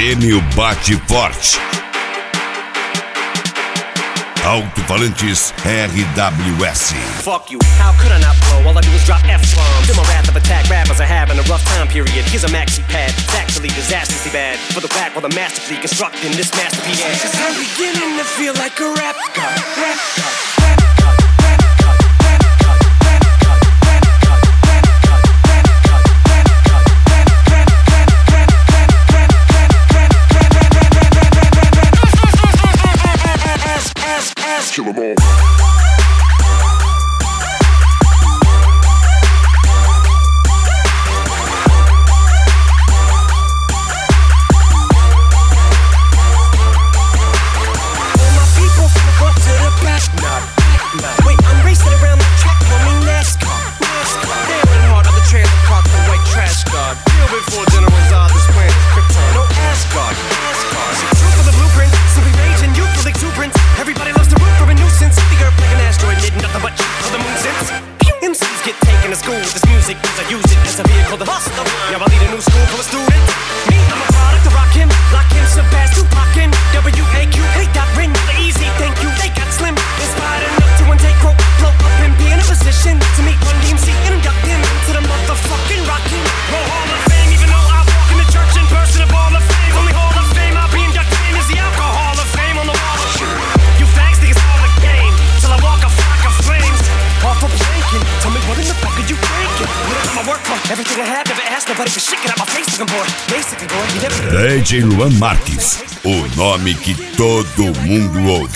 Prêmio Bate Forte. Alto-falantes RWS. Fuck you, how could I not blow? All I do is drop F-bombs. Feel my wrath of attack, rappers are having a rough time period. Here's a maxi pad, it's actually disastrously bad. For the back while the masterfully constructing this masterpiece. Cause I'm beginning to feel like a rap god, rap god. Kill 'em all. Wait, I'm racing around the track, call me NASCAR. Staring hard on the trailer park, the white trash guard. Real before General Zod, this planet is Krypton. No Asgard. Is it true for the blueprint? So we raging youthful exuberance. Everybody loves to root for a nuisance. The earth like an asteroid, did nothing but shoot for the moon since. MCs get taken to school with this music, cause I use it as a vehicle to hustle. Now I lead a new school for a student. Me, I'm a product of Rakim, Lakim, Shabazz, Tupac-in, W.A.Q. Hate that ring, the easy, thank you. They got slim, inspired enough to intake, quote, blow up and be in a position to meet one DMC and induct him to the motherfucking Rockin' Roll Hall of Fame. Even though I walk in the church in person of Hall of Fame, only Hall of Fame I'll be inducted in is the Alcohol of Fame on the wall of shame. You fags think it's all a game till I walk a flock of flames off a planking. Tell me what in the fuck are you thinking? What am I work for? Everything I have, never asked nobody for shit. Get out my face looking boy. Basically boy, you never. DJ Luan Marques, o nome que todo mundo ouve.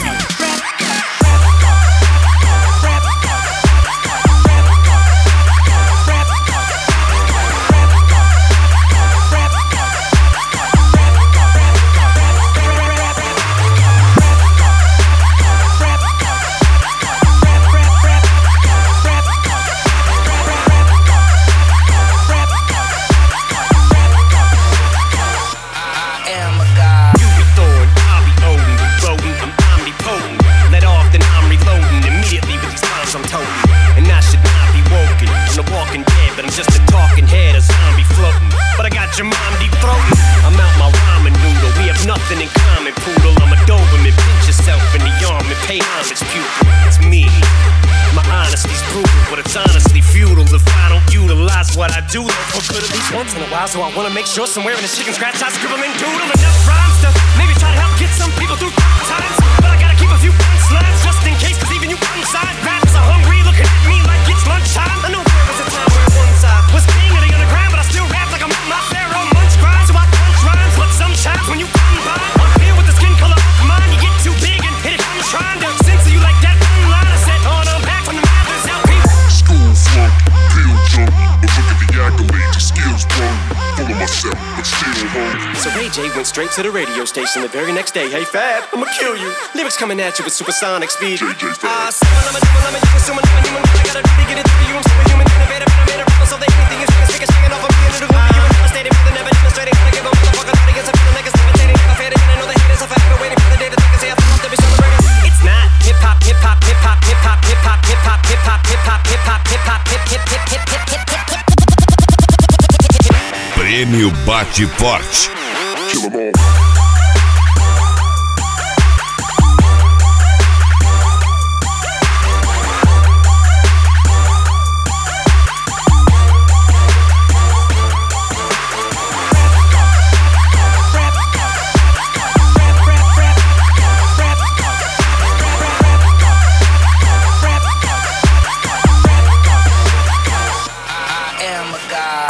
Your mom deep throating. I'm out my ramen noodle. We have nothing in common, poodle. I'm a Doberman. Pinch yourself in the arm and pay homage, pupil. It's me. My honesty's brutal, but it's honestly futile if I don't utilize what I do for good at least once in a while. So I wanna make sure somewhere in this chicken scratch I scribble and doodle enough rhymes to maybe try to help get some people through times. But I gotta keep a few punchlines just in case, cause even you inside raps are hungry, looking at me like it's lunchtime. I know there was a time where one side was king of the underground, but I still rap like I'm not there. Sometimes when you come by, up here with the skin color of mine, you get too big and hit it. I'm trying to censor you like that one line I said on a back from the Mathers LP. School flunk, pill junk, but look at the accolades, your skills brung. Full of myself, but still home. So Ray J went straight to the radio station the very next day. Hey Fab, I'ma kill you. Lyrics coming at you with supersonic speed. JJ Fab. I'm you assuming I'm a human. I gotta really get it through you. I'm superhuman, innovative, and I made a rebel. So they anything you speak is shaking off of me into the movie. You're devastated, but never demonstrating. Gotta give a motherfucker that against a feeling like it's levitating. I've had it, and I know the haters are forever waiting for the day that they can say I feel to be celebrating. It's not hip hop, hip hop, hip hop, hip hop, hip hop, hip hop, hip hop, hip hop, hip hop, hip hop, hip hip hip hip hip hip hip. Prêmio Bate Forte. Kill 'em all. I am a god.